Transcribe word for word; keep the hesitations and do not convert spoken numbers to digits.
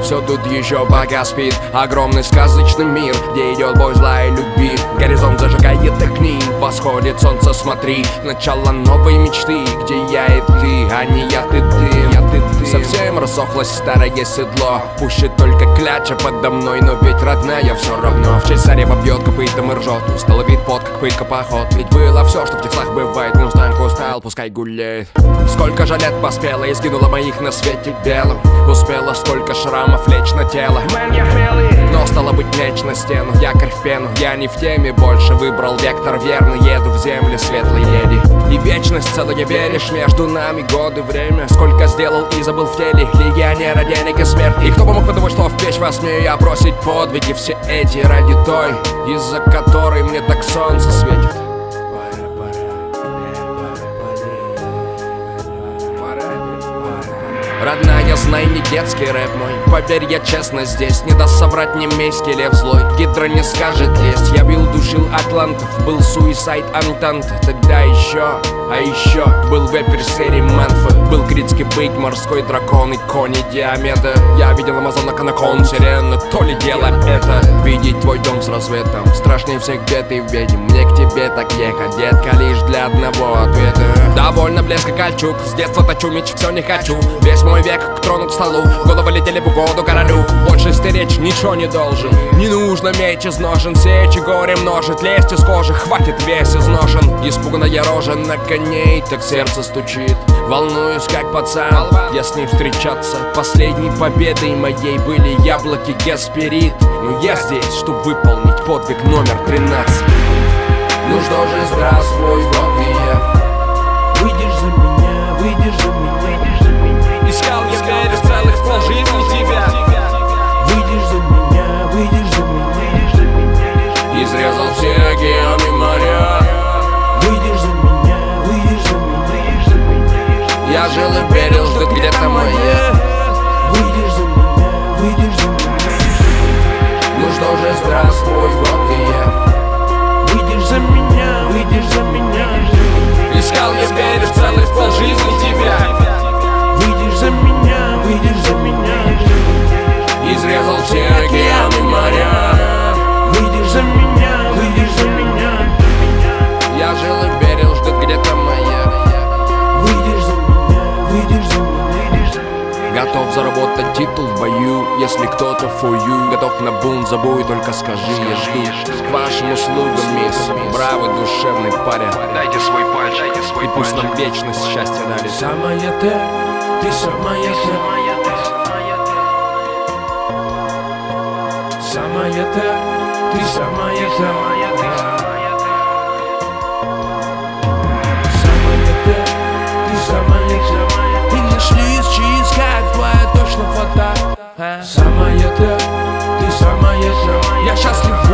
все тут еще пока спит. Огромный сказочный мир, где идет бой зла и любви. Горизонт зажигает огни, восходит солнце, смотри. Начало новой мечты, где я и ты, а не я, ты, ты, я, ты, ты. Совсем рассохлось старое седло, пуще только кляча подо мной, но ведь родная все равно. В честь зарева бьет копытом и ржет, устало вид пот, как пытка поход. Ведь было все, что в текстах бывает, мустанг устал, пускай гуляет. Сколько же лет поспела и сгинула моих на свете белом. Успела столько шрамов лечь на тело, но стало быть меч на стену, якорь в пену. Я не в теме больше, выбрал вектор верный. Еду в земли светлой, еди. И вечность целая, веришь, между нами годы, время. Сколько сделал и забыл в теле, легионера, денег и смерти. И кто бы мог подумать, что в печь вас смею я бросить подвиги все эти ради той, из-за которой мне так солнце светит. Родная, знай, не детский рэп мой. Поверь, я честно здесь. Не даст соврать немейский лев злой. Гидра не скажет лезть. Я бил, душил атлантов. Был суисайд антант. Тогда еще, а еще был вепер серии Мэнфа. Был критский бык, морской дракон и кони Диомеда. Я видел амазонок, анакон, сирена. То ли дело это видеть твой дом с рассветом. Страшнее всех бед и ведьм. Мне к тебе так ехать, детка, лишь для одного ответа. Довольно блеска кольчуг. С детства точу меч, все не хочу. Весь мой век к трону, к столу. Головы летели в угоду королю. Больше стеречь ничего не должен. Не нужно меч из ножен. Сечь и горе множит. Лезть из кожи, хватит весь изношен. Испуганная рожа на коней, так сердце стучит. Волнуюсь, как пацан, я с ней встречаться. Последней победой моей были яблоки Гесперид. Но я здесь, чтобы выполнить подвиг номер тринадцать. Ну что же, здравствуй, вот и я. Выйдешь за меня, выйдешь за меня. Искал я верю целых полжизни тебя. Выйдешь за меня, выйдешь за меня. Изрезал все океаны моря. Выйдешь за меня, выйдешь за меня. Я жил и верил, ждет где-то моя. Выйдешь за меня, выйдешь за меня. Ну что же, здравствуй, вот и я. Выйдешь за меня, выйдешь за меня. Искал я верю целых полжизни тебя. Выйдешь за меня, выйдешь за меня. Изрезал все океаны моря. Выйдешь за меня, выйдешь за меня. Я жил и верил, ждет где-то моя. Выйдешь за меня, выйдешь за меня. Готов заработать титул в бою, если кто-то for you. Готов на бунт, забой, только скажи, я жду. К вашим услугам, мисс, бравый душевный парень. Дайте свой панч, дайте свой И пусть панч. нам вечность счастья дали. Самая ты, ты самая ты. Самая ты, ты самая ты. Самая ты, ты самая ты. И нашли из чиз, как твоя точно фото. Самая ты, ты самая ты. Я счастлив.